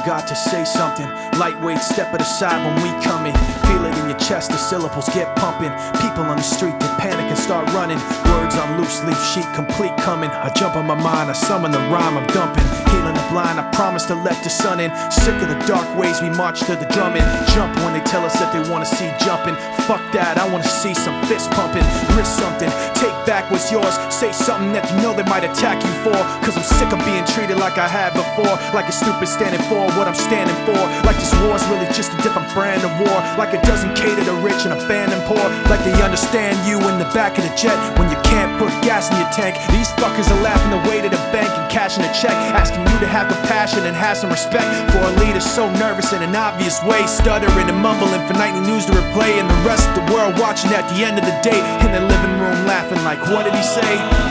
forgot to say something. Lightweight, step at the side when we come in. Feel it in your chest, the syllables get pumping. People on the street, they panic and start running. Words on loose leaf sheet, complete coming. I jump on my mind, I summon the rhyme, I'm dumping. Healing the blind, I promise to let the sun in. Sick of the dark ways, we march to the drumming. Jump when they tell us that they wanna see jumping. Fuck that, I wanna see some fist pumping. Risk something, take back what's yours. Say something that you know they might attack you for. Cause I'm sick of being treated like I had before. Like a stupid standing for what I'm standing for. Like this war's really just a different brand of war. Like it doesn't cater to rich and abandon poor. Like they understand you in the back of the jet when you can't put gas in your tank. These fuckers are laughing the way to the bank and cashing a check, asking you to have compassion and have some respect for a leader so nervous in an obvious way, stuttering and mumbling for nightly news to replay, and the rest of the world watching at the end of the day in their living room laughing like, what did he say?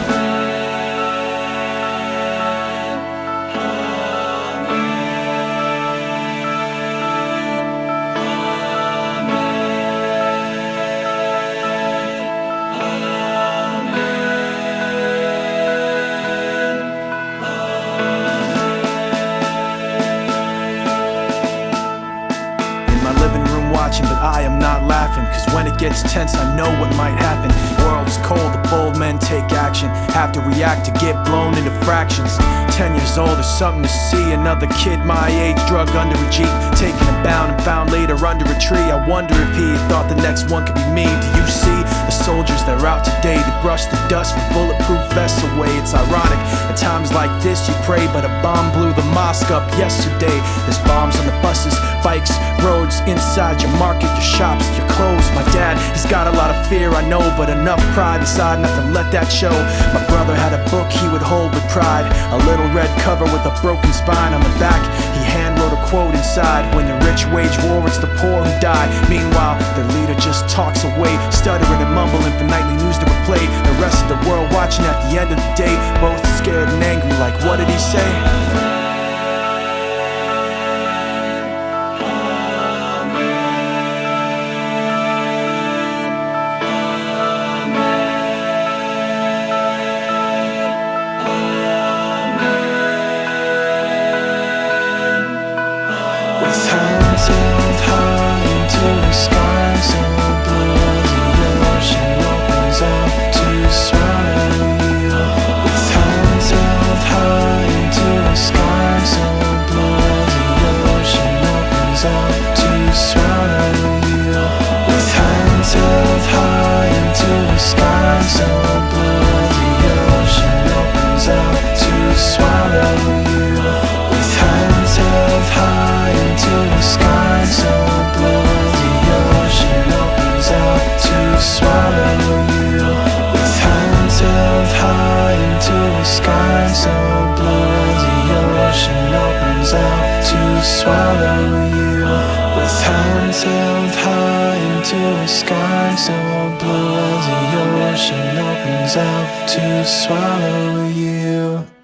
But I am not laughing, cause when it gets tense I know what might happen. World is cold, the bold men take action, have to react to get blown into fractions. 10 years old is something to see, another kid my age drug under a Jeep, taken and bound and found later under a tree. I wonder if he thought the next one could be me. Do you see the soldiers that are out today to brush the dust from bulletproof vests away? It's ironic, at times like this you pray, but a bomb blew the mosque up yesterday. There's bombs on the buses, bikes, roads, inside your market, your shops, your clothes. My dad, he's got a lot of fear, I know, but enough pride inside not to let that show. My brother had a book he would hold with pride, a little red cover with a broken spine on the back. He hand wrote a quote inside, when the rich wage war, it's the poor who die. Meanwhile, their leader just talks away, stuttering and mumbling for nightly news to replay. The rest of the world watching at the end of the day, both scared and angry like, what did he say? Hands held high into the sky so blue, the ocean opens up to swallow you. With hands held high into the sky so blue, the ocean opens up to swallow you. With hands held high into the sky so blue, the ocean opens up to swallow you. With hands held high into the sky so blue, the ocean opens up to swallow you. With hands held high into the sky so blue, the ocean opens up to swallow you. With hands held high into the sky so blue, the ocean opens up to swallow you.